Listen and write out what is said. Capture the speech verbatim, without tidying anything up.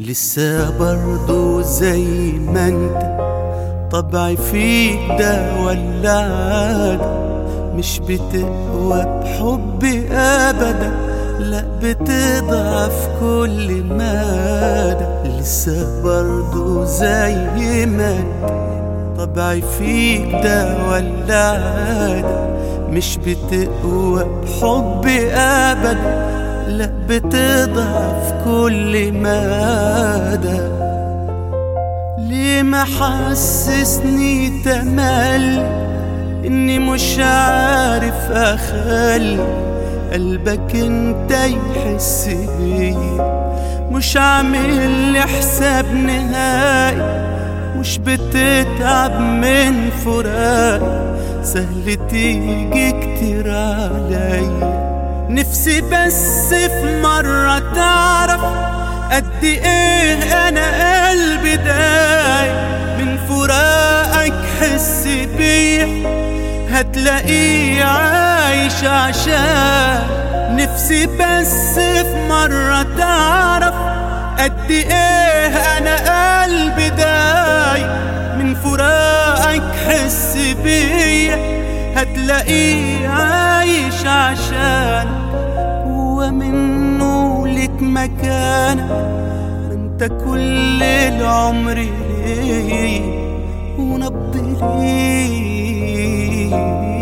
لسه برضو زي ما انت، طبعي فيك ده ولا عادة؟ مش بتقوى بحبي ابدا، لا بتضعف كل مدى. لسه برضو زي ما انت، طبعي فيك ده ولا عادة؟ مش بتقوى بحبي ابدا، لا بتضعف كل مدى. ليه ما حسسني تملي اني مش عارف اخلي قلبك انت يحس بيا؟ مش عامل لي حساب نهائي، مش بتتعب من فراقي، سهل تيجي كتير عليا. نفسي بس في مرة تعرف قد ايه انا قلبي دايب من فراقك. حس بيا هتلاقيه عايش عشان. نفسي بس في مرة تعرف قد ايه انا قلبي دايب من فراقك. حس بيا هتلاقيه عايش عشان. هو منه لك مكانك، انت كل العمر ليه ونبض ليه.